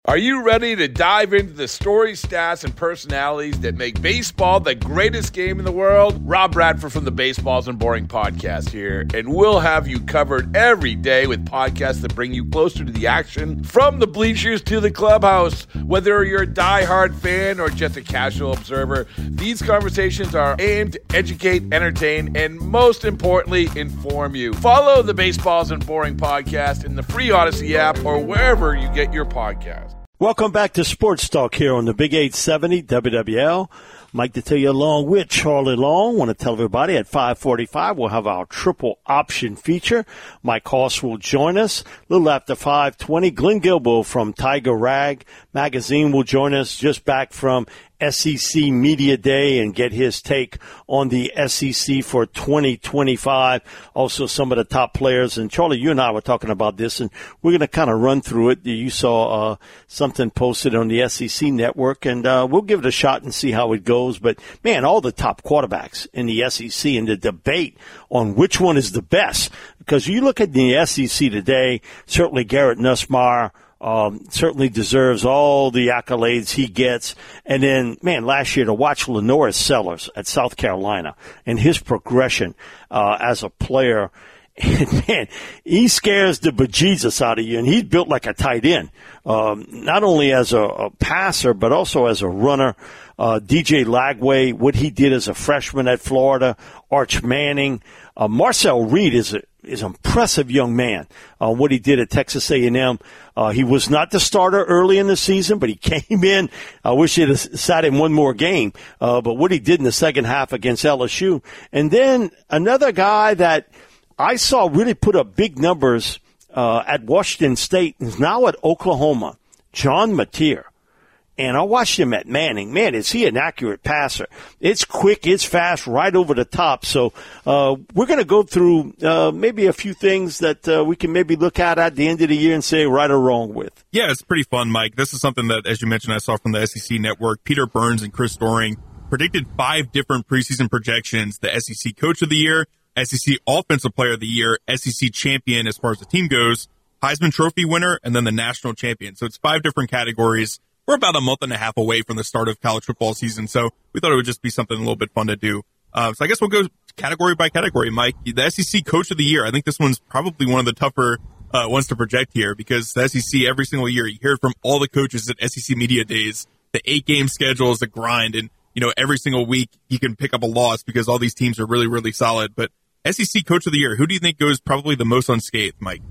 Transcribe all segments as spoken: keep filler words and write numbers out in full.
Are you ready to dive into the stories, stats, and personalities that make baseball the greatest game in the world? Rob Bradford from the Baseballs and Boring podcast here, and we'll have you covered every day with podcasts that bring you closer to the action from the bleachers to the clubhouse. Whether you're a diehard fan or just a casual observer, these conversations are aimed to educate, entertain, and most importantly, inform you. Follow the Baseballs and Boring podcast in the free Odyssey app or wherever you get your podcasts. Welcome back to Sports Talk here on the Big eight seventy W W L. Mike Detillier along with Charlie Long. Want to tell everybody at five forty-five we'll have our triple option feature. Mike Hoss will join us a little after five twenty. Glenn Guilbeau from Tiger Rag Magazine will join us just back from S E C Media Day and get his take on the S E C for twenty twenty-five. Also some of the top players. And Charlie, you and I were talking about this, and we're going to kind of run through it. You saw uh, something posted on the S E C network, and uh, we'll give it a shot and see how it goes. But, man, all the top quarterbacks in the S E C and the debate on which one is the best. Because you look at the S E C today, certainly Garrett Nussmeier, Um, certainly deserves all the accolades he gets. And then, man, last year to watch Lenoris Sellers at South Carolina and his progression uh, as a player, and man, he scares the bejesus out of you. And he's built like a tight end, um, not only as a, a passer but also as a runner. Uh, D J Lagway, what he did as a freshman at Florida, Arch Manning, uh, Marcel Reed is a is an impressive young man. Uh, what he did at Texas A and M. Uh, he was not the starter early in the season, but he came in. I wish he'd have sat in one more game. Uh, but what he did in the second half against L S U. And then another guy that I saw really put up big numbers uh, at Washington State is now at Oklahoma, John Mateer. And I watched him at Manning. Man, is he an accurate passer. It's quick, it's fast, right over the top. So uh, we're going to go through uh, maybe a few things that uh, we can maybe look at at the end of the year and say right or wrong with. Yeah, it's pretty fun, Mike. This is something that, as you mentioned, I saw from the S E C Network. Peter Burns and Chris Doring predicted five different preseason projections: the S E C Coach of the Year, S E C Offensive Player of the Year, S E C Champion as far as the team goes, Heisman Trophy winner, and then the National Champion. So it's five different categories. We're about a month and a half away from the start of college football season, so we thought it would just be something a little bit fun to do. Uh, so I guess we'll go category by category, Mike. The S E C Coach of the Year, I think this one's probably one of the tougher uh, ones to project here, because the S E C, every single year, you hear it from all the coaches at S E C Media Days. The eight-game schedule is a grind, and you know every single week you can pick up a loss because all these teams are really, really solid. But S E C Coach of the Year, who do you think goes probably the most unscathed, Mike?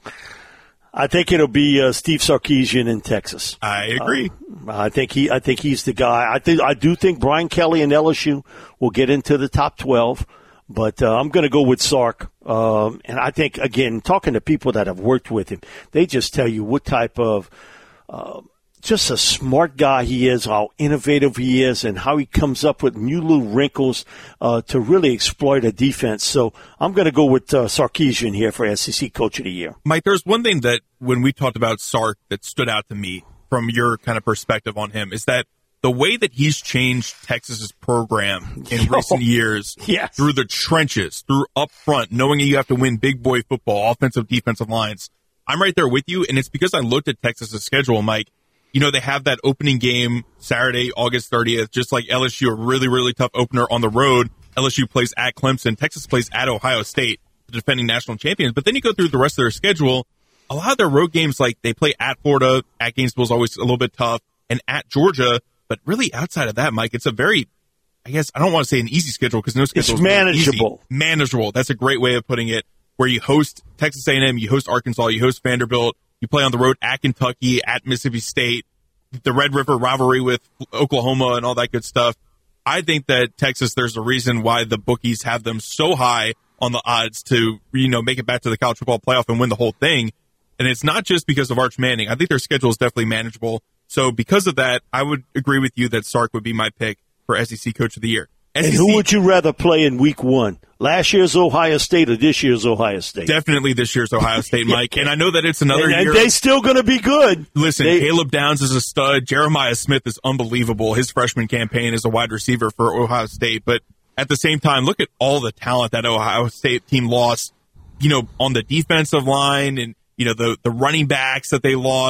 I think it'll be uh, Steve Sarkisian in Texas. I agree. Uh, I think he. I think he's the guy. I think. I do think Brian Kelly and L S U will get into the top twelve, but uh, I'm going to go with Sark. Um, and I think again, talking to people that have worked with him, they just tell you what type of. Uh, just a smart guy he is, how innovative he is, and how he comes up with new little wrinkles uh, to really exploit a defense. So I'm going to go with uh, Sarkisian here for S E C Coach of the Year. Mike, there's one thing that when we talked about Sark that stood out to me from your kind of perspective on him is that the way that he's changed Texas's program in Yo, recent years yes. through the trenches, through up front, knowing you have to win big boy football, offensive, defensive lines. I'm right there with you, and it's because I looked at Texas's schedule, Mike. You know, they have that opening game Saturday, August thirtieth, just like L S U, a really, really tough opener on the road. L S U plays at Clemson. Texas plays at Ohio State, the defending national champions. But then you go through the rest of their schedule. A lot of their road games, like they play at Florida, at Gainesville is always a little bit tough, and at Georgia. But really outside of that, Mike, it's a very, I guess, I don't want to say an easy schedule because no schedule is easy. manageable. Manageable. That's a great way of putting it, where you host Texas A and M, you host Arkansas, you host Vanderbilt. You play on the road at Kentucky, at Mississippi State, the Red River rivalry with Oklahoma and all that good stuff. I think that Texas, there's a reason why the bookies have them so high on the odds to, you know, make it back to the college football playoff and win the whole thing. And it's not just because of Arch Manning. I think their schedule is definitely manageable. So because of that, I would agree with you that Sark would be my pick for S E C Coach of the Year. And who would you rather play in week one? Last year's Ohio State or this year's Ohio State? Definitely this year's Ohio State, Mike. And I know that it's another and, year. And they're still going to be good. Listen, they, Caleb Downs is a stud. Jeremiah Smith is unbelievable. His freshman campaign as a wide receiver for Ohio State. But at the same time, look at all the talent that Ohio State team lost, you know, on the defensive line and, you know, the, the running backs that they lost.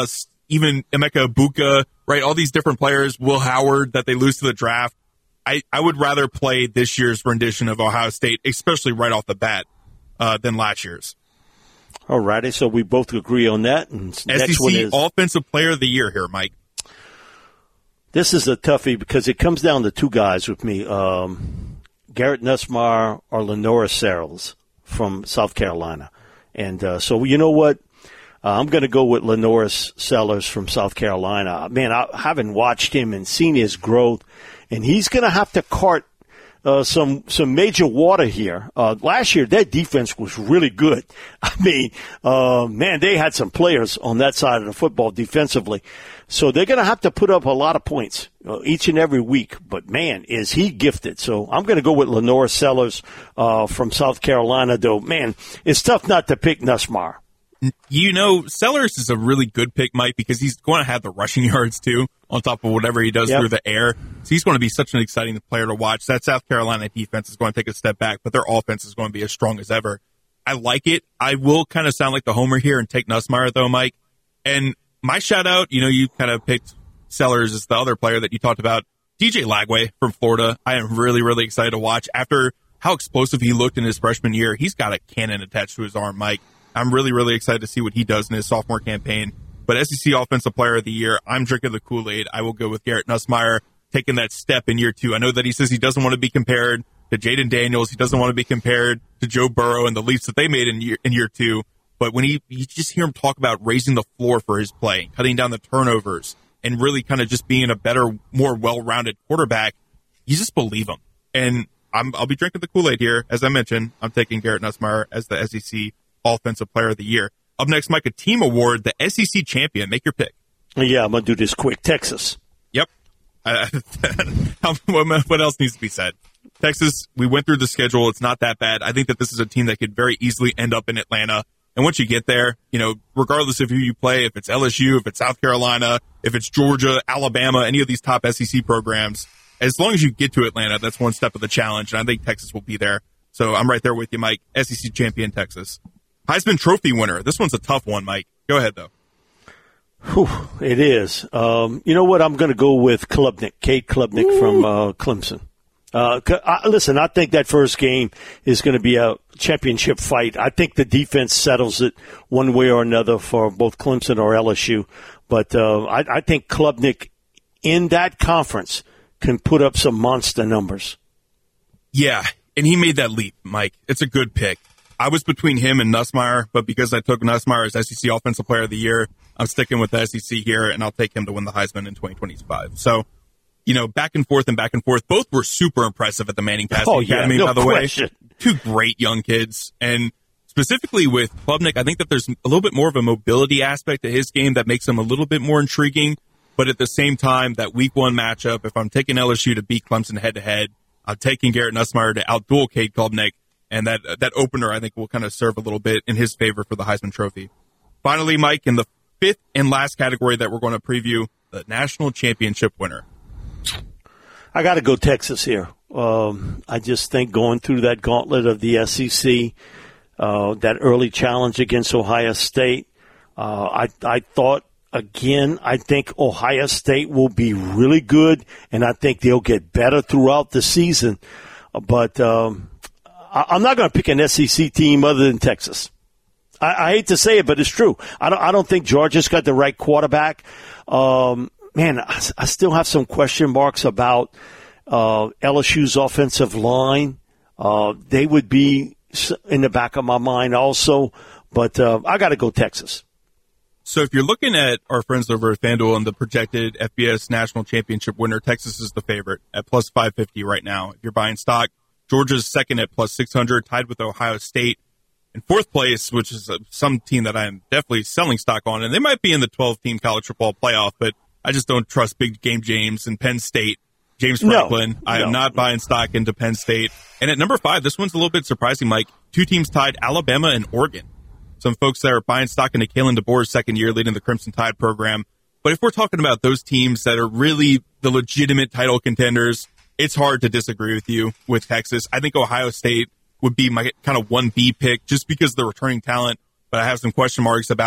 even Emeka Ibuka, right? All these different players, Will Howard, that they lose to the draft. I, I would rather play this year's rendition of Ohio State, especially right off the bat, uh, than last year's. All righty, so we both agree on that. And next S E C one is Offensive Player of the Year here, Mike. This is a toughie because it comes down to two guys with me, um, Garrett Nussmeier or Lenora Searles from South Carolina. And uh, so, you know what? Uh, I'm going to go with Lenora Sellers from South Carolina. Man, I haven't watched him and seen his growth, and he's going to have to cart Uh, some some major water here. Uh, last year, their defense was really good. I mean, uh, man, they had some players on that side of the football defensively. So they're going to have to put up a lot of points uh, each and every week. But, man, is he gifted. So I'm going to go with Lenora Sellers uh, from South Carolina, though. Man, it's tough not to pick Nussmeier. You know, Sellers is a really good pick, Mike, because he's going to have the rushing yards, too, on top of whatever he does yep. through the air. So he's going to be such an exciting player to watch. That South Carolina defense is going to take a step back, but their offense is going to be as strong as ever. I like it. I will kind of sound like the homer here and take Nussmeier, though, Mike. And my shout-out, you know, you kind of picked Sellers as the other player that you talked about. D J Lagway from Florida, I am really, really excited to watch. After how explosive he looked in his freshman year, he's got a cannon attached to his arm, Mike. I'm really, really excited to see what he does in his sophomore campaign. But S E C Offensive Player of the Year, I'm drinking the Kool-Aid. I will go with Garrett Nussmeier taking that step in year two. I know that he says he doesn't want to be compared to Jaden Daniels. He doesn't want to be compared to Joe Burrow and the leaps that they made in year, in year two. But when he, you just hear him talk about raising the floor for his play, cutting down the turnovers, and really kind of just being a better, more well-rounded quarterback, you just believe him. And I'm, I'll be drinking the Kool-Aid here. As I mentioned, I'm taking Garrett Nussmeier as the S E C Offensive Player of the Year. Up next, Mike, a team award, the S E C champion. Make your pick. Yeah, I'm going to do this quick. Texas. Yep. Uh, what else needs to be said? Texas, we went through the schedule. It's not that bad. I think that this is a team that could very easily end up in Atlanta. And once you get there, you know, regardless of who you play, if it's L S U, if it's South Carolina, if it's Georgia, Alabama, any of these top S E C programs, as long as you get to Atlanta, that's one step of the challenge. And I think Texas will be there. So I'm right there with you, Mike. S E C champion, Texas. Heisman Trophy winner. This one's a tough one, Mike. Go ahead, though. Whew, it is. Um, you know what? I'm going to go with Klubnik, Cade Klubnik Ooh. from uh, Clemson. Uh, I, listen, I think that first game is going to be a championship fight. I think the defense settles it one way or another for both Clemson or L S U. But uh, I, I think Klubnik in that conference can put up some monster numbers. Yeah, and he made that leap, Mike. It's a good pick. I was between him and Nussmeier, but because I took Nussmeier as S E C Offensive Player of the Year, I'm sticking with the S E C here, and I'll take him to win the Heisman in twenty twenty-five. So, you know, back and forth and back and forth. Both were super impressive at the Manning Passing oh, Academy, yeah, no by the question. way. Two great young kids. And specifically with Klubnik, I think that there's a little bit more of a mobility aspect to his game that makes him a little bit more intriguing. But at the same time, that week one matchup, if I'm taking L S U to beat Clemson head-to-head, I'm taking Garrett Nussmeier to outduel Cade Klubnik. And that that opener, I think, will kind of serve a little bit in his favor for the Heisman Trophy. Finally, Mike, in the fifth and last category that we're going to preview, the national championship winner. I got to go Texas here. Um, I just think going through that gauntlet of the S E C, uh, that early challenge against Ohio State, uh, I, I thought, again, I think Ohio State will be really good, and I think they'll get better throughout the season. But um, I, I'm not going to pick an S E C team other than Texas. I, I hate to say it, but it's true. I don't, I don't think Georgia's got the right quarterback. Um, man, I, I still have some question marks about uh, L S U's offensive line. Uh, they would be in the back of my mind also, but uh, I got to go Texas. So if you're looking at our friends over at FanDuel and the projected F B S national championship winner, Texas is the favorite at plus five fifty right now. If you're buying stock, Georgia's second at plus six hundred, tied with Ohio State. In fourth place, which is a, some team that I'm definitely selling stock on, and they might be in the twelve-team college football playoff, but I just don't trust Big Game James and Penn State. James Franklin. No, I am no. not buying stock into Penn State. And at number five, this one's a little bit surprising, Mike. Two teams tied, Alabama and Oregon. Some folks that are buying stock into Kalen DeBoer's second year leading the Crimson Tide program. But if we're talking about those teams that are really the legitimate title contenders, it's hard to disagree with you with Texas. I think Ohio State would be my kind of one B pick just because of the returning talent. But I have some question marks about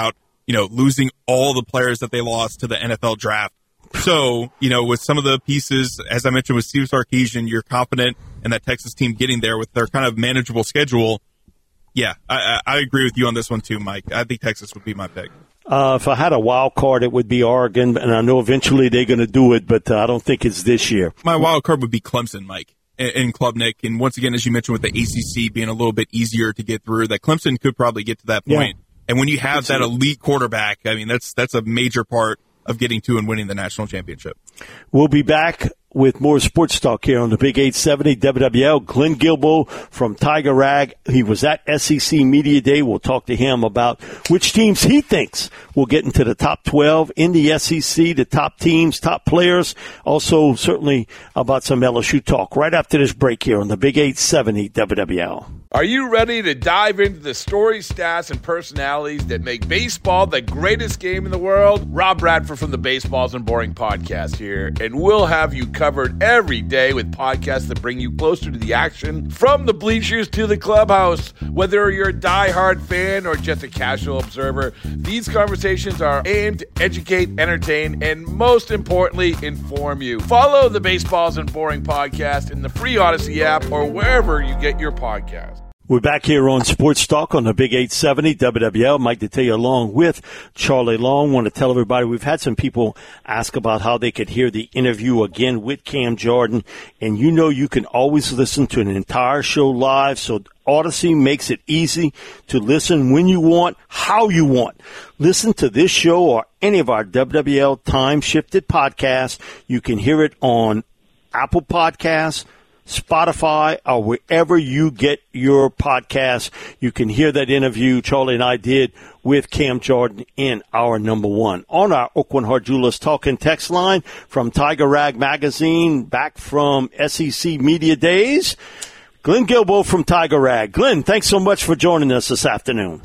you know, losing all the players that they lost to the N F L draft. So, you know, with some of the pieces, as I mentioned with Steve Sarkisian, you're confident in that Texas team getting there with their kind of manageable schedule. Yeah, I, I agree with you on this one too, Mike. I think Texas would be my pick. Uh, if I had a wild card, it would be Oregon, and I know eventually they're going to do it, but uh, I don't think it's this year. My wild card would be Clemson, Mike, and, and Klubnik. And once again, as you mentioned with the A C C being a little bit easier to get through, that Clemson could probably get to that point. Yeah. And when you have that elite quarterback, I mean, that's that's a major part of getting to and winning the national championship. We'll be back with more sports talk here on the Big eight seventy W W L. Glenn Guilbeau from Tiger Rag. He was at S E C Media Day. We'll talk to him about which teams he thinks will get into the top twelve in the S E C, the top teams, top players. Also, certainly about some L S U talk right after this break here on the Big eight seventy W W L. Are you ready to dive into the stories, stats, and personalities that make baseball the greatest game in the world? Rob Bradford from the Baseballs and Boring podcast here, and we'll have you covered every day with podcasts that bring you closer to the action, from the bleachers to the clubhouse. Whether you're a diehard fan or just a casual observer, these conversations are aimed to educate, entertain, and most importantly, inform you. Follow the Baseballs and Boring podcast in the free Odyssey app or wherever you get your podcasts. We're back here on Sports Talk on the Big eight seventy W W L. Mike Detillier along with Charlie Long. Want to tell everybody we've had some people ask about how they could hear the interview again with Cam Jordan. And you know you can always listen to an entire show live. So Odyssey makes it easy to listen when you want, how you want. Listen to this show or any of our W W L time-shifted podcasts. You can hear it on Apple Podcasts, Spotify, or wherever you get your podcasts. You can hear that interview Charlie and I did with Cam Jordan in our number one. On our Aucoin Hart Jewelers Talking text line from Tiger Rag Magazine, back from S E C Media Days, Glenn Guilbeau from Tiger Rag. Glenn, thanks so much for joining us this afternoon.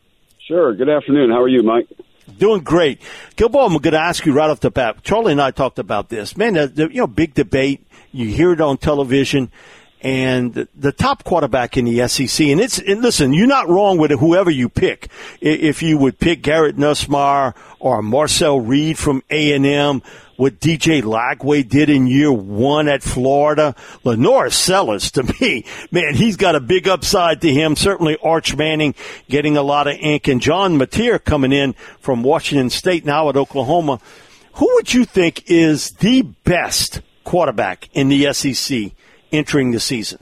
Sure. Good afternoon. How are you, Mike? Doing great. Guilbeau, I'm going to ask you right off the bat. Charlie and I talked about this. Man, the, the, you know, big debate. You hear it on television, and the, the top quarterback in the S E C. And it's and listen, you're not wrong with it, whoever you pick. If you would pick Garrett Nussmeier or Marcel Reed from A and M, what D J Lagway did in year one at Florida, Lenore Sellers, to me, man, he's got a big upside to him. Certainly Arch Manning getting a lot of ink, and John Mateer coming in from Washington State, now at Oklahoma. Who would you think is the best quarterback in the S E C entering the season?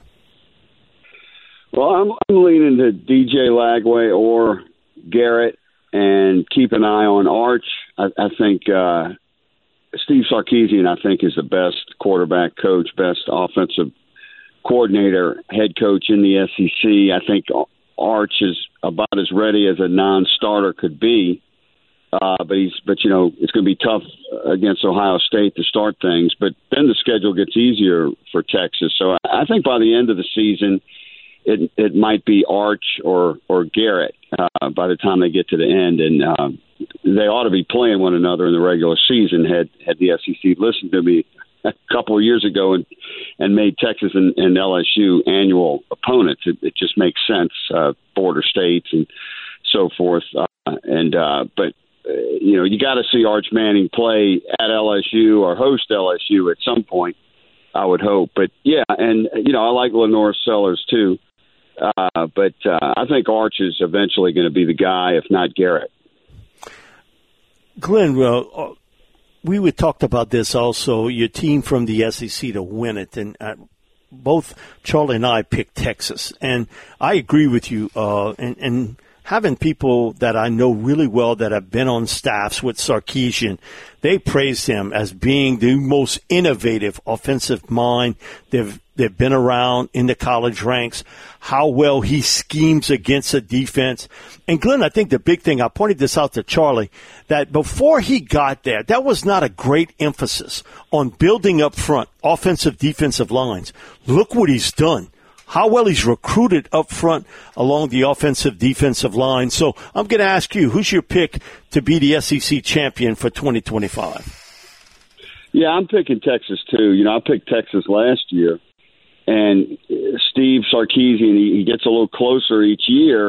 Well, I'm, I'm leaning to D J Lagway or Garrett, and keep an eye on Arch. I, I think uh, Steve Sarkisian, I think, is the best quarterback coach, best offensive coordinator, head coach in the S E C. I think Arch is about as ready as a non-starter could be. Uh, but he's, but you know, it's going to be tough against Ohio State to start things. But then the schedule gets easier for Texas. So I think by the end of the season, it it might be Arch or or Garrett uh, by the time they get to the end, and uh, they ought to be playing one another in the regular season. Had had the S E C listened to me a couple of years ago and and made Texas and, and L S U annual opponents, it, it just makes sense. Uh, border states and so forth, uh, and uh, but. You know, you got to see Arch Manning play at L S U or host L S U at some point, I would hope. But, yeah, and, you know, I like Lenore Sellers too. Uh, but uh, I think Arch is eventually going to be the guy, if not Garrett. Glenn, well, we would talked about this also, your team from the S E C to win it. And uh, both Charlie and I picked Texas. And I agree with you. Uh, and, and having people that I know really well that have been on staffs with Sarkisian, they praised him as being the most innovative offensive mind they've they've been around in the college ranks, how well he schemes against a defense. And Glenn, I think the big thing, I pointed this out to Charlie, that before he got there, that was not a great emphasis on building up front offensive defensive lines. Look what he's done. How well he's recruited up front along the offensive defensive line. So I'm going to ask you, who's your pick to be the S E C champion for twenty twenty-five? Yeah, I'm picking Texas too. You know, I picked Texas last year. And Steve Sarkisian, he, he gets a little closer each year.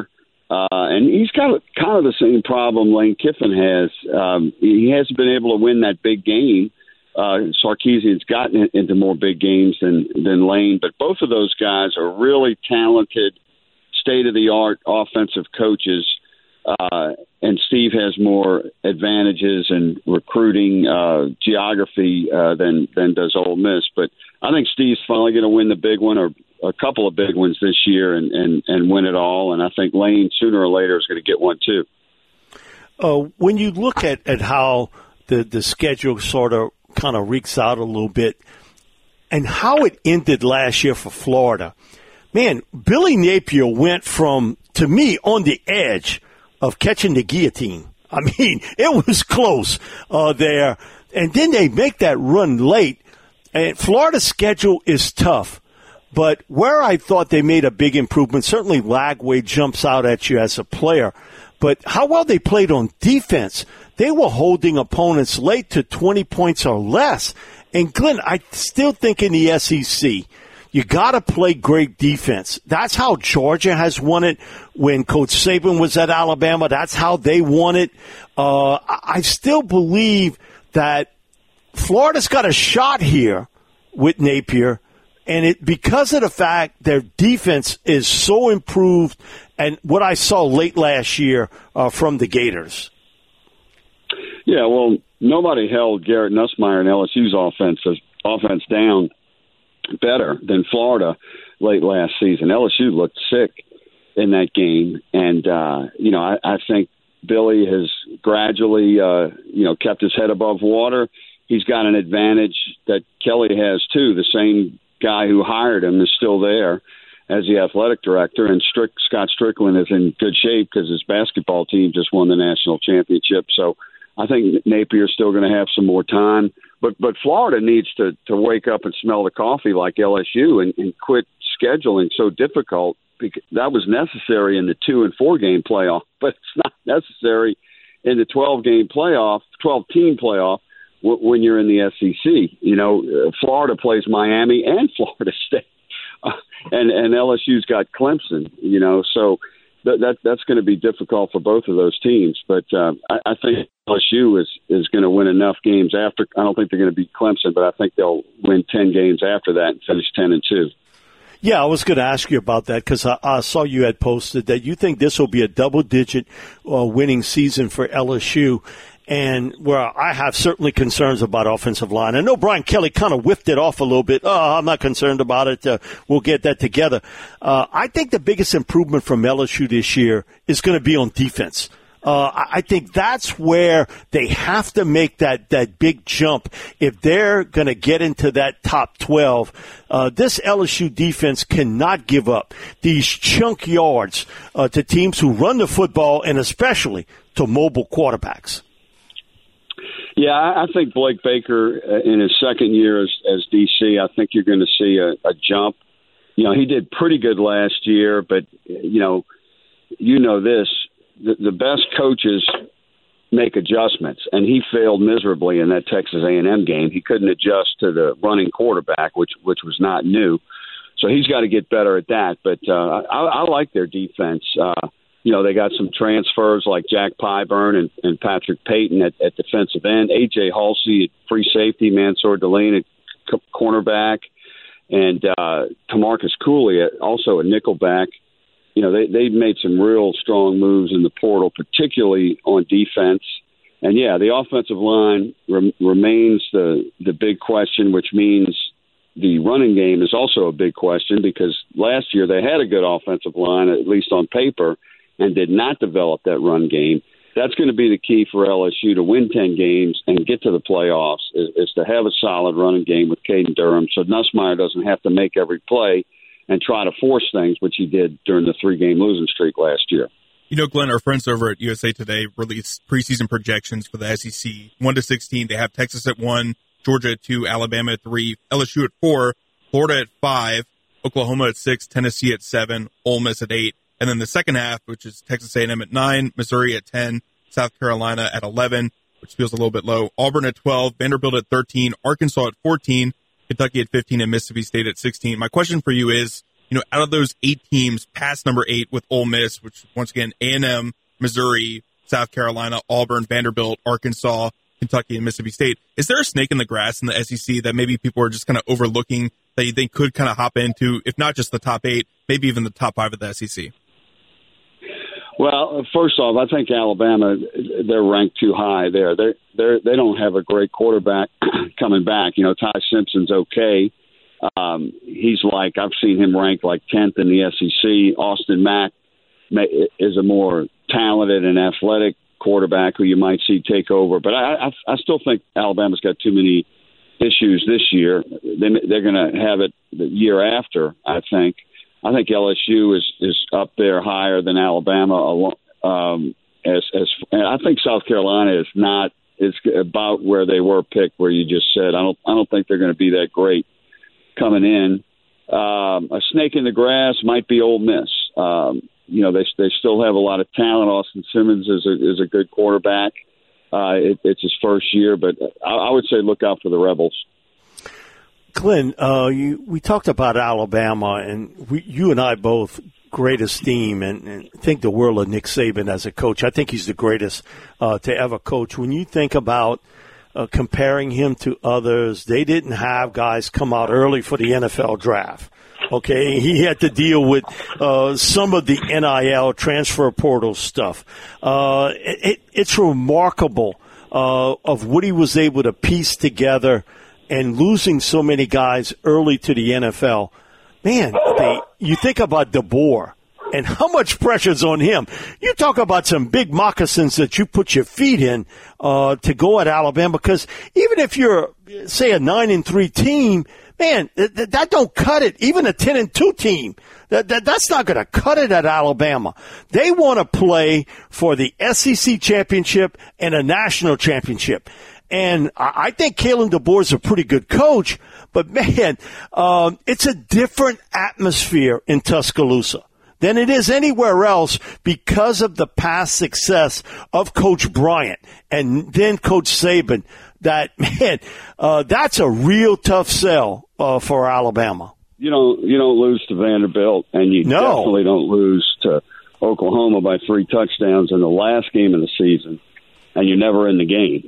Uh, and he's got kind of the same problem Lane Kiffin has. Um, he hasn't been able to win that big game. Uh, Sarkisian's gotten into more big games than, than Lane, but both of those guys are really talented, state-of-the-art offensive coaches, uh, and Steve has more advantages in recruiting uh, geography uh, than, than does Ole Miss. But I think Steve's finally going to win the big one, or a couple of big ones this year, and, and, and win it all. And I think Lane, sooner or later, is going to get one too. Uh, when you look at, at how the, the schedule sort of kind of reeks out a little bit, and how it ended last year for Florida, man, Billy Napier went from, to me, on the edge of catching the guillotine. I mean, it was close uh, there. And then they make that run late. And Florida's schedule is tough. But where I thought they made a big improvement, certainly Lagway jumps out at you as a player. But how well they played on defense. They were holding opponents late to twenty points or less. And, Glenn, I still think in the S E C, you got to play great defense. That's how Georgia has won it. When Coach Saban was at Alabama, that's how they won it. Uh, I still believe that Florida's got a shot here with Napier. And it because of the fact their defense is so improved and what I saw late last year uh, from the Gators. Yeah, well, nobody held Garrett Nussmeier and L S U's offense, offense down better than Florida late last season. L S U looked sick in that game. And, uh, you know, I, I think Billy has gradually, uh, you know, kept his head above water. He's got an advantage that Kelly has, too. The same guy who hired him is still there as the athletic director, and Strick, Scott Strickland is in good shape because his basketball team just won the national championship. So I think Napier's still going to have some more time. But but Florida needs to, to wake up and smell the coffee like L S U and, and quit scheduling so difficult. Because that was necessary in the two and four game playoff, but it's not necessary in the twelve game playoff, twelve team playoff when you're in the S E C. You know, uh, Florida plays Miami and Florida State, uh, and and L S U's got Clemson. You know, so that, that that's going to be difficult for both of those teams. But uh, I, I think L S U is is going to win enough games after. I don't think they're going to beat Clemson, but I think they'll win ten games after that and finish ten and two. Yeah, I was going to ask you about that because I, I saw you had posted that you think this will be a double-digit uh, winning season for L S U. And where I have certainly concerns about offensive line. I know Brian Kelly kind of whiffed it off a little bit. Oh, I'm not concerned about it. Uh, we'll get that together. Uh, I think the biggest improvement from L S U this year is going to be on defense. Uh, I think that's where they have to make that, that big jump if they're going to get into that top twelve. Uh, this L S U defense cannot give up these chunk yards uh, to teams who run the football and especially to mobile quarterbacks. Yeah, I think Blake Baker uh, in his second year as, as D C, I think you're going to see a, a jump. You know, he did pretty good last year, but, you know, you know this, the, the best coaches make adjustments, and he failed miserably in that Texas A and M game. He couldn't adjust to the running quarterback, which which was not new. So he's got to get better at that. But uh, I, I like their defense. Uh, you know, they got some transfers like Jack Pyburn and, and Patrick Payton at, at defensive end, A J Halsey at free safety, Mansour Deline at c- cornerback, and uh, Tamarcus Cooley at, also a nickelback. You know, they, they've made some real strong moves in the portal, particularly on defense. And, yeah, the offensive line re- remains the, the big question, which means the running game is also a big question because last year they had a good offensive line, at least on paper, and did not develop that run game. That's going to be the key for L S U to win ten games and get to the playoffs is, is to have a solid running game with Caden Durham so Nussmeier doesn't have to make every play and try to force things, which he did during the three-game losing streak last year. You know, Glenn, our friends over at U S A Today released preseason projections for the S E C. one to sixteen, they have Texas at one, Georgia at two, Alabama at three, L S U at four, Florida at five, Oklahoma at six, Tennessee at seven, Ole Miss at eight. And then the second half, which is Texas A and M at nine, Missouri at ten, South Carolina at eleven, which feels a little bit low, Auburn at twelve, Vanderbilt at thirteen, Arkansas at fourteen, Kentucky at fifteen, and Mississippi State at sixteen. My question for you is, you know, out of those eight teams past number eight with Ole Miss, which once again, A and M, Missouri, South Carolina, Auburn, Vanderbilt, Arkansas, Kentucky, and Mississippi State, is there a snake in the grass in the S E C that maybe people are just kind of overlooking that you think could kind of hop into, if not just the top eight, maybe even the top five of the S E C? Well, first off, I think Alabama, they're ranked too high there. They they they don't have a great quarterback coming back. You know, Ty Simpson's okay. Um, he's like, I've seen him ranked like tenth in the S E C. Austin Mack may, is a more talented and athletic quarterback who you might see take over. But I, I, I still think Alabama's got too many issues this year. They, they're going to have it the year after, I think. I think L S U is, is up there higher than Alabama. Um, as as and I think South Carolina is not is about where they were picked. Where you just said, I don't I don't think they're going to be that great coming in. Um, a snake in the grass might be Ole Miss. Um, you know, they they still have a lot of talent. Austin Simmons is a, is a good quarterback. Uh, it, it's his first year, but I, I would say look out for the Rebels. Glenn, uh, you, we talked about Alabama, and we, you and I both great esteem and, and think the world of Nick Saban as a coach. I think he's the greatest uh, to ever coach. When you think about uh, comparing him to others, they didn't have guys come out early for the N F L draft. Okay, he had to deal with uh, some of the N I L transfer portal stuff. Uh, it, it's remarkable uh, of what he was able to piece together. And losing so many guys early to the N F L, man, they, you think about DeBoer and how much pressure's on him. You talk about some big moccasins that you put your feet in uh, to go at Alabama, because even if you're, say, a nine and three team, man, th- th- that don't cut it. Even a ten and two team, that, that that's not going to cut it at Alabama. They want to play for the S E C championship and a national championship. And I think Kalen DeBoer is a pretty good coach, but, man, um, it's a different atmosphere in Tuscaloosa than it is anywhere else because of the past success of Coach Bryant and then Coach Saban. That, man, uh, that's a real tough sell uh, for Alabama. You don't, you don't lose to Vanderbilt, and you no. definitely don't lose to Oklahoma by three touchdowns in the last game of the season, and you're never in the game.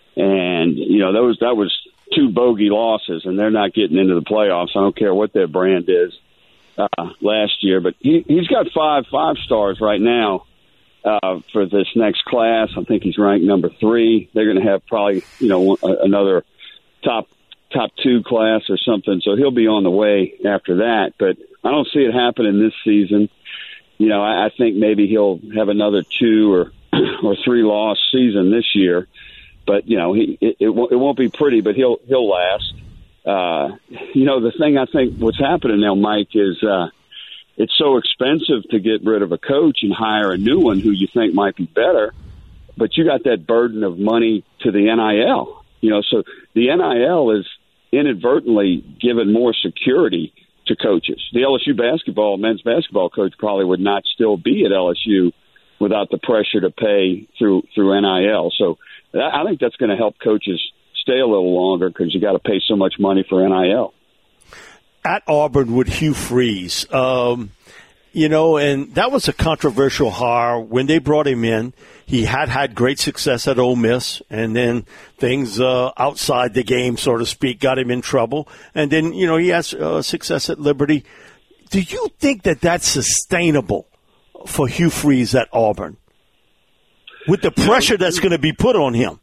And, you know, those that was two bogey losses, and they're not getting into the playoffs. I don't care what their brand is uh, last year. But he, he's got five five stars right now uh, for this next class. I think he's ranked number three. They're going to have probably, you know, another top top two class or something. So he'll be on the way after that. But I don't see it happening this season. You know, I, I think maybe he'll have another two or, or three loss season this year. But, you know, he it, it, won't, it won't be pretty, but he'll he'll last. Uh, you know, the thing I think what's happening now, Mike, is uh, it's so expensive to get rid of a coach and hire a new one who you think might be better. But you got that burden of money to the N I L. You know, so the N I L is inadvertently given more security to coaches. The L S U basketball, men's basketball coach probably would not still be at L S U without the pressure to pay through through N I L. So I think that's going to help coaches stay a little longer because you got to pay so much money for N I L. At Auburn with Hugh Freeze, um, you know, and that was a controversial hire when they brought him in. He had had great success at Ole Miss, and then things uh, outside the game, so to speak, got him in trouble. And then, you know, he has uh, success at Liberty. Do you think that that's sustainable for Hugh Freeze at Auburn, with the pressure that's going to be put on him?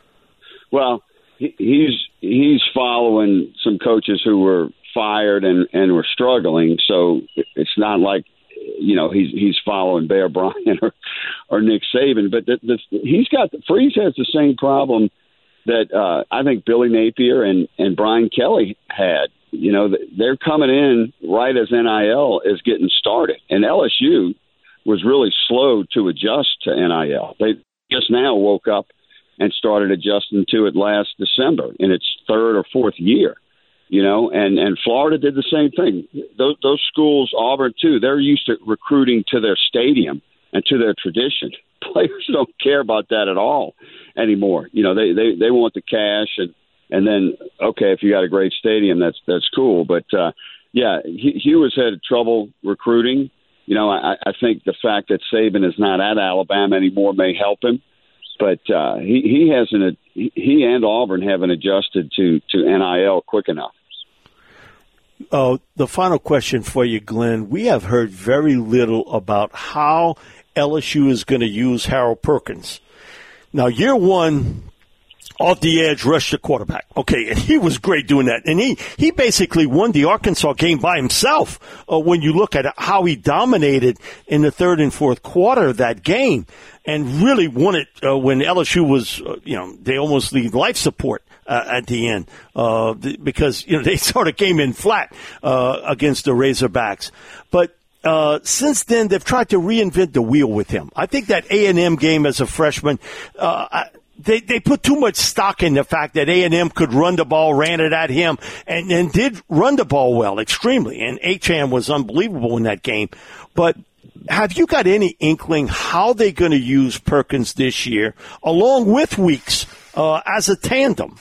Well, he's he's following some coaches who were fired and, and were struggling, so it's not like, you know, he's he's following Bear Bryant or, or Nick Saban. But the, the, he's got Freeze has the same problem that uh, I think Billy Napier and, and Brian Kelly had. You know, they're coming in right as N I L is getting started, and L S U was really slow to adjust to N I L. They just now woke up and started adjusting to it last December in its third or fourth year, you know, and, and Florida did the same thing. Those, those schools, Auburn too, they're used to recruiting to their stadium and to their tradition. Players don't care about that at all anymore. You know, they, they, they want the cash and, and then, okay, if you got a great stadium, that's, that's cool. But, uh, yeah, Hugh has had trouble recruiting. You know, I, I think the fact that Saban is not at Alabama anymore may help him. But uh, he, he hasn't. He and Auburn haven't adjusted to, to N I L quick enough. Oh, the final question for you, Glenn. We have heard very little about how L S U is going to use Harold Perkins. Now, year one, off the edge, rushed the quarterback. Okay, and he was great doing that. And he, he basically won the Arkansas game by himself uh, when you look at how he dominated in the third and fourth quarter of that game and really won it uh, when L S U was, uh, you know, they almost need life support uh, at the end uh, because, you know, they sort of came in flat uh, against the Razorbacks. But Uh, since then, they've tried to reinvent the wheel with him. I think that A and M game as a freshman, uh, they, they put too much stock in the fact that A and M could run the ball, ran it at him, and, and did run the ball well, extremely. And Achane was unbelievable in that game. But have you got any inkling how they're going to use Perkins this year, along with Weeks, uh, as a tandem?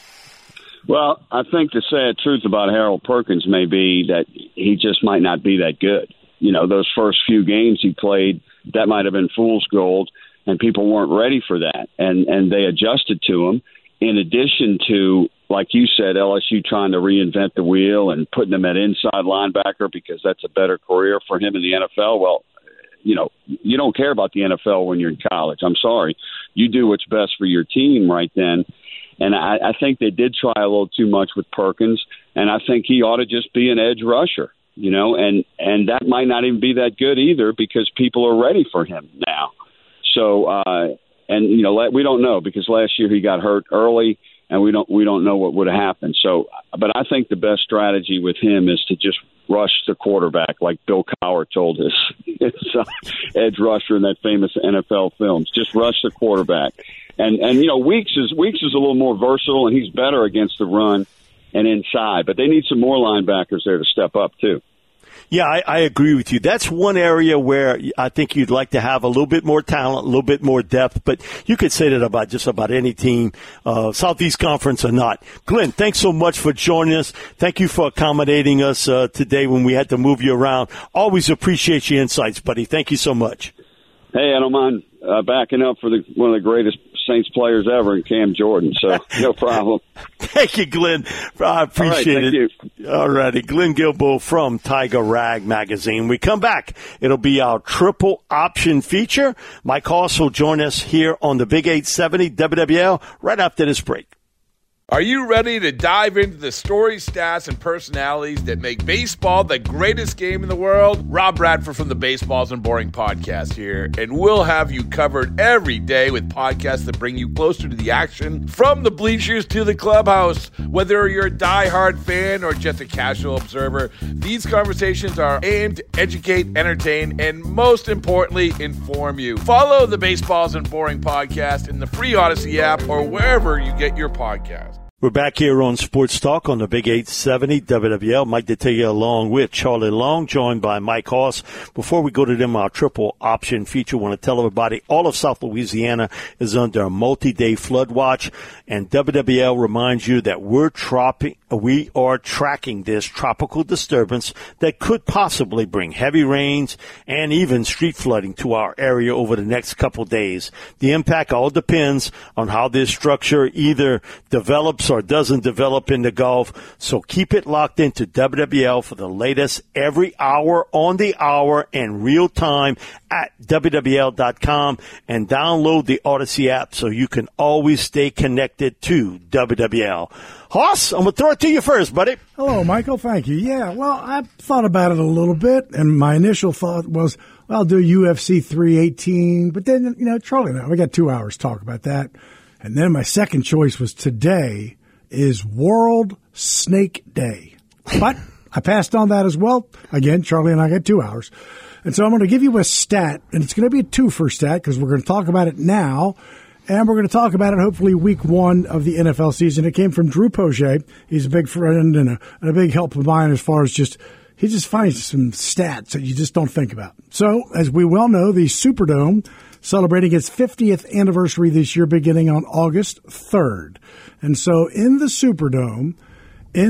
Well, I think the sad truth about Harold Perkins may be that he just might not be that good. You know, those first few games he played, that might have been fool's gold, and people weren't ready for that, and, and they adjusted to him. In addition to, like you said, L S U trying to reinvent the wheel and putting him at inside linebacker because that's a better career for him in the N F L. Well, you know, you don't care about the N F L when you're in college. I'm sorry. You do what's best for your team right then. And I, I think they did try a little too much with Perkins, and I think he ought to just be an edge rusher. You know, and, and that might not even be that good either because people are ready for him now. So, uh, and, you know, we don't know because last year he got hurt early and we don't we don't know what would have happened. So, but I think the best strategy with him is to just rush the quarterback like Bill Cowher told us. It's uh, edge rusher in that famous N F L films. Just rush the quarterback. And, and you know, Weeks is Weeks is a little more versatile and he's better against the run and inside, but they need some more linebackers there to step up too. Yeah, I, I agree with you. That's one area where I think you'd like to have a little bit more talent, a little bit more depth, but you could say that about just about any team, uh, Southeast Conference or not. Glenn, thanks so much for joining us. Thank you for accommodating us uh, today when we had to move you around. Always appreciate your insights, buddy. Thank you so much. Hey, I don't mind uh, backing up for the, one of the greatest Saints players ever in Cam Jordan, so no problem. Thank you, Glenn. I appreciate All right, it. thank you. All righty. Glenn Guilbeau from Tiger Rag Magazine. We come back. It'll be our triple option feature. Mike Hoss will join us here on the Big eight seventy W W L right after this break. Are you ready to dive into the stories, stats, and personalities that make baseball the greatest game in the world? Rob Bradford from the Baseballs and Boring podcast here, and we'll have you covered every day with podcasts that bring you closer to the action from the bleachers to the clubhouse. Whether you're a diehard fan or just a casual observer, these conversations are aimed to educate, entertain, and most importantly, inform you. Follow the Baseballs and Boring podcast in the free Odyssey app or wherever you get your podcasts. We're back here on Sports Talk on the Big eight seventy W W L. Mike Detillier along with Charlie Long, joined by Mike Hoss. Before we go to them, our triple option feature, I want to tell everybody all of South Louisiana is under a multi-day flood watch, and W W L reminds you that we're tropi- we are tracking this tropical disturbance that could possibly bring heavy rains and even street flooding to our area over the next couple days. The impact all depends on how this structure either develops or doesn't develop in the Gulf, so keep it locked into W W L for the latest every hour on the hour and real time at W W L dot com, and download the Odyssey app so you can always stay connected to W W L. Hoss, I'm going to throw it to you first, buddy. Hello, Michael. Thank you. Yeah, well, I thought about it a little bit, and my initial thought was, well, I'll do U F C three eighteen, but then, you know, Charlie and I, we got two hours to talk about that. And then my second choice was today is World Snake Day. But I passed on that as well. Again, Charlie and I got two hours. And so I'm going to give you a stat, and it's going to be a twofer stat because we're going to talk about it now, and we're going to talk about it hopefully week one of the N F L season. It came from Drew Poget. He's a big friend and a, and a big help of mine as far as just – he just finds some stats that you just don't think about. So, as we well know, the Superdome celebrating its fiftieth anniversary this year beginning on August third. And so in the Superdome, in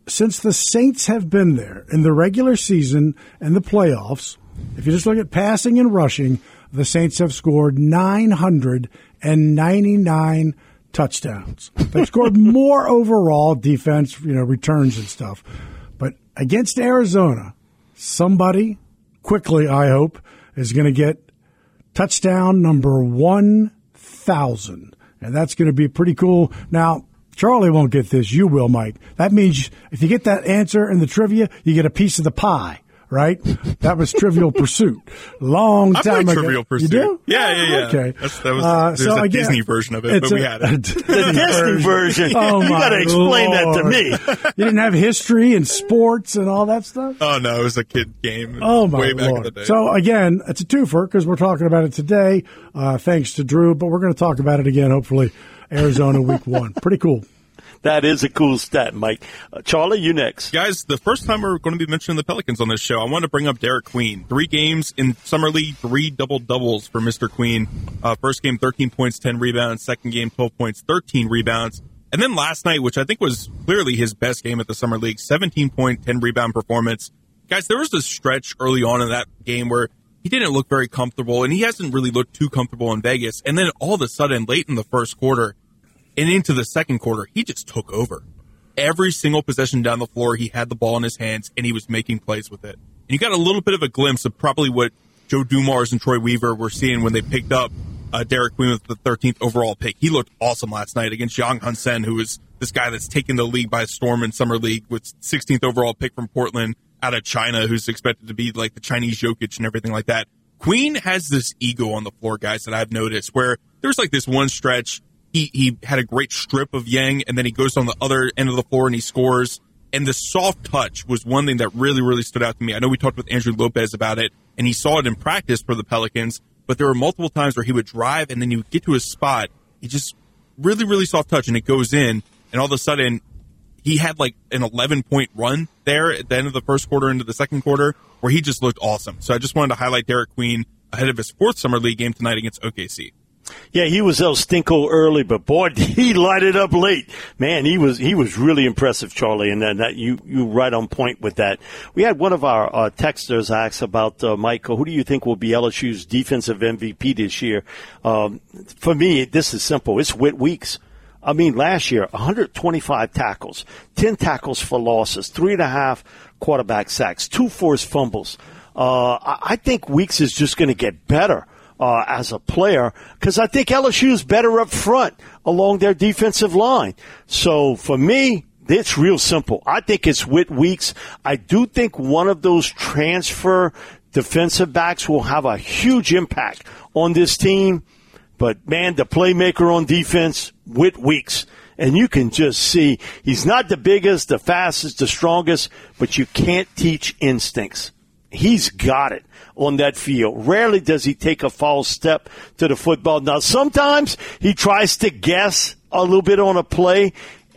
since the Saints have been there in the regular season and the playoffs, if you just look at passing and rushing, the Saints have scored nine hundred ninety-nine touchdowns. They've scored more overall defense, you know, returns and stuff. But against Arizona, somebody quickly, I hope, is going to get touchdown number one thousand. And that's going to be pretty cool. Now, Charlie won't get this. You will, Mike. That means if you get that answer in the trivia, you get a piece of the pie. Right? That was Trivial Pursuit. Long I time ago. Trivial Pursuit. You do? Yeah, yeah, yeah. Okay. That's, that was, uh, there's so a again, Disney version of it, but a, we had it. The Disney version. Oh, you got to explain Lord. that to me. You didn't have history and sports and all that stuff? Oh, no, it was a kid game. Oh, my way back Lord. in the day. So, again, it's a twofer because we're talking about it today, uh, thanks to Drew, but we're going to talk about it again, hopefully, Arizona week one. Pretty cool. That is a cool stat, Mike. Uh, Charlie, you next. Guys, the first time we're going to be mentioning the Pelicans on this show, I want to bring up Derek Queen. Three games in Summer League, three double-doubles for Mister Queen. Uh, first game, thirteen points, ten rebounds. Second game, twelve points, thirteen rebounds. And then last night, which I think was clearly his best game at the Summer League, seventeen point, ten rebound performance. Guys, there was a stretch early on in that game where he didn't look very comfortable, and he hasn't really looked too comfortable in Vegas. And then all of a sudden, late in the first quarter, and into the second quarter, he just took over. Every single possession down the floor, he had the ball in his hands, and he was making plays with it. And you got a little bit of a glimpse of probably what Joe Dumars and Troy Weaver were seeing when they picked up uh, Derek Queen with the thirteenth overall pick. He looked awesome last night against Yang Hun-Sen, who is this guy that's taken the league by storm in Summer League with sixteenth overall pick from Portland out of China, who's expected to be like the Chinese Jokic and everything like that. Queen has this ego on the floor, guys, that I've noticed, where there's like this one stretch. He he had a great strip of Yang, and then he goes on the other end of the floor and he scores. And the soft touch was one thing that really, really stood out to me. I know we talked with Andrew Lopez about it, and he saw it in practice for the Pelicans, but there were multiple times where he would drive, and then he would get to his spot. He just really, really soft touch, and it goes in, and all of a sudden, he had like an eleven-point run there at the end of the first quarter into the second quarter, where he just looked awesome. So I just wanted to highlight Derek Queen ahead of his fourth Summer League game tonight against O K C. Yeah, he was El Stinko early, but boy, he lighted up late. Man, he was he was really impressive, Charlie, and that, that you you right on point with that. We had one of our uh, texters ask about uh, Michael. Who do you think will be L S U's defensive M V P this year? Um, for me, this is simple. It's Whit Weeks. I mean, last year, one hundred twenty-five tackles, ten tackles for losses, three and a half quarterback sacks, two forced fumbles. Uh, I, I think Weeks is just going to get better. Uh, as a player, because I think L S U is better up front along their defensive line. So for me, it's real simple. I think it's Whit Weeks. I do think one of those transfer defensive backs will have a huge impact on this team. But, man, the playmaker on defense, Whit Weeks. And you can just see he's not the biggest, the fastest, the strongest, but you can't teach instincts. He's got it on that field. Rarely does he take a false step to the football. Now, sometimes he tries to guess a little bit on a play,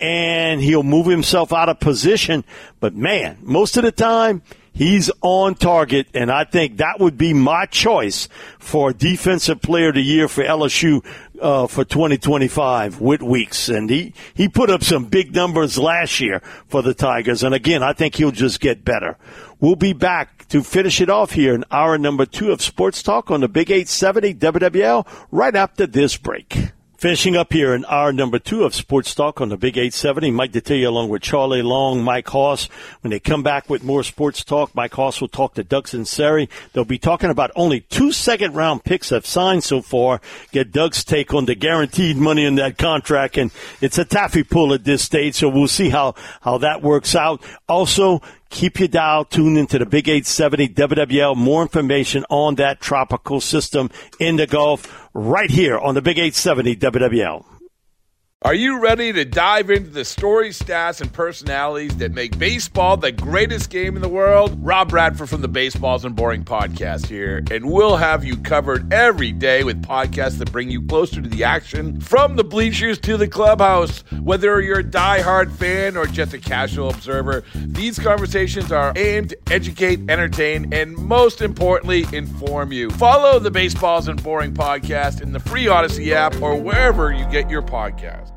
and he'll move himself out of position. But, man, most of the time, he's on target, and I think that would be my choice for Defensive Player of the Year for L S U uh, for twenty twenty-five, Whit Weeks. And he, he put up some big numbers last year for the Tigers. And, again, I think he'll just get better. We'll be back to finish it off here in hour number two of Sports Talk on the Big eight seventy W W L right after this break. Finishing up here in hour number two of Sports Talk on the Big eight seventy, Mike Detillier along with Charlie Long, Mike Hoss. When they come back with more Sports Talk, Mike Hoss will talk to Doug Sinceri. They'll be talking about only two second-round picks have signed so far. Get Doug's take on the guaranteed money in that contract, and it's a taffy pull at this stage, so we'll see how, how that works out. Also, keep your dial tuned into the Big eight seventy W W L. More information on that tropical system in the Gulf right here on the Big eight seventy W W L. Are you ready to dive into the stories, stats, and personalities that make baseball the greatest game in the world? Rob Bradford from the Baseballs and Boring podcast here, and we'll have you covered every day with podcasts that bring you closer to the action, from the bleachers to the clubhouse. Whether you're a diehard fan or just a casual observer, these conversations are aimed to educate, entertain, and most importantly, inform you. Follow the Baseballs and Boring podcast in the free Odyssey app or wherever you get your podcasts.